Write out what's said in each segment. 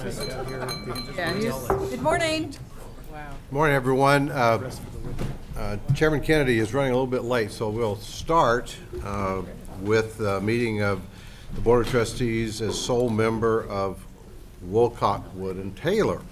Good morning. Morning, everyone. Chairman Kennedy is running a little bit late, so we'll start with the meeting of the Board of Trustees as sole member of Wolcott, Wood and Taylor.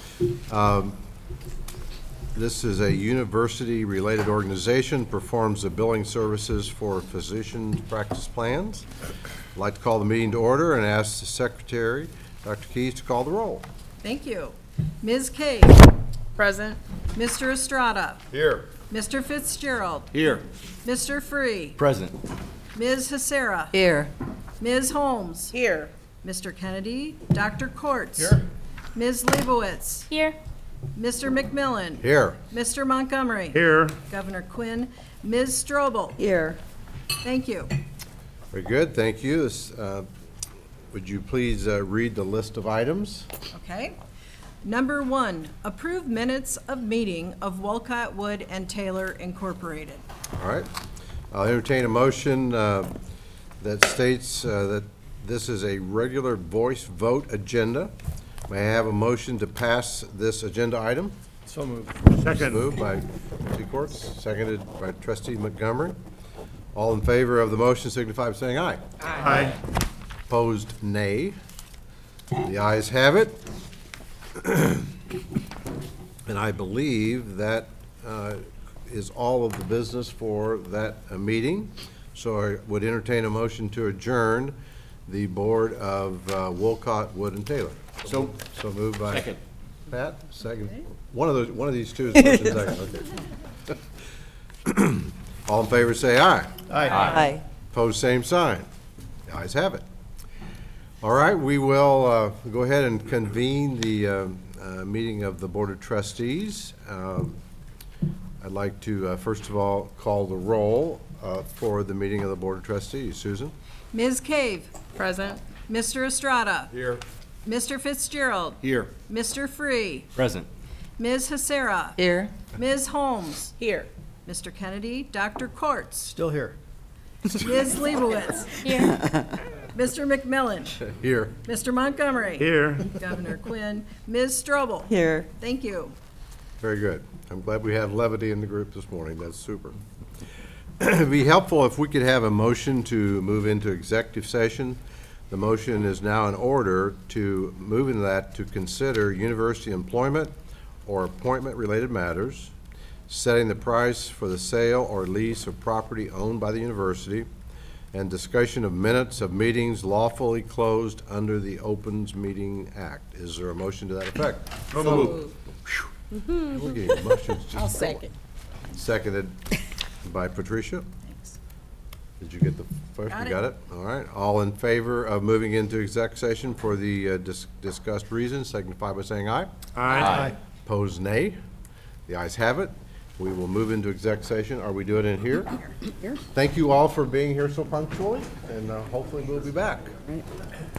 This is a university-related organization, performs the billing services for physician practice plans. I'd like to call the meeting to order and ask the Secretary, Dr. Keys, to call the roll. Thank you. Ms. Cave. Present. Mr. Estrada. Here. Mr. Fitzgerald. Here. Mr. Free. Present. Ms. Hacera. Here. Ms. Holmes. Here. Mr. Kennedy. Dr. Quartz. Here. Ms. Leibowitz. Here. Mr. McMillan. Here. Mr. Montgomery. Here. Governor Quinn. Ms. Strobel. Here. Thank you. Very good, thank you. Would you please read the list of items? Okay. Number 1, approve minutes of meeting of Wolcott, Wood and Taylor Incorporated. All right. I'll entertain a motion that states that this is a regular voice vote agenda. May I have a motion to pass this agenda item? So moved. Second. Moved by trustee Quartz, seconded by trustee Montgomery. All in favor of the motion signify by saying aye. Aye. Opposed, nay. The ayes have it. And I believe that is all of the business for that meeting. So I would entertain a motion to adjourn the Board of Wolcott, Wood and Taylor. So moved by Second. Pat, second. One of these two is first and second, okay. All in favor say aye. Aye. Opposed, same sign. The ayes have it. All right, we will go ahead and convene the meeting of the Board of Trustees. I'd like to, first of all, call the roll for the meeting of the Board of Trustees. Susan? Ms. Cave. Present. Mr. Estrada. Here. Mr. Fitzgerald. Here. Mr. Free. Present. Ms. Hacera. Here. Ms. Holmes. Here. Mr. Kennedy. Dr. Quartz. Still here. Ms. Leibowitz. Here. Mr. McMillan. Here. Mr. Montgomery. Here. Governor Quinn. Ms. Strobel. Here. Thank you. Very good. I'm glad we have levity in the group this morning. That's super. It'd be helpful if we could have a motion to move into executive session. The motion is now in order to move into that to consider university employment or appointment-related matters, setting the price for the sale or lease of property owned by the university, and discussion of minutes of meetings lawfully closed under the Opens Meeting Act. Is there a motion to that effect? So moved. We're getting motions just I'll second. Seconded by Patricia. Did you get the first? Got You got it? All right. All in favor of moving into exec session for the discussed reasons, signify by saying aye. Aye. Opposed, nay. The ayes have it. We will move into exec session. Are we doing it here? Thank you all for being here so punctually, and hopefully we'll be back.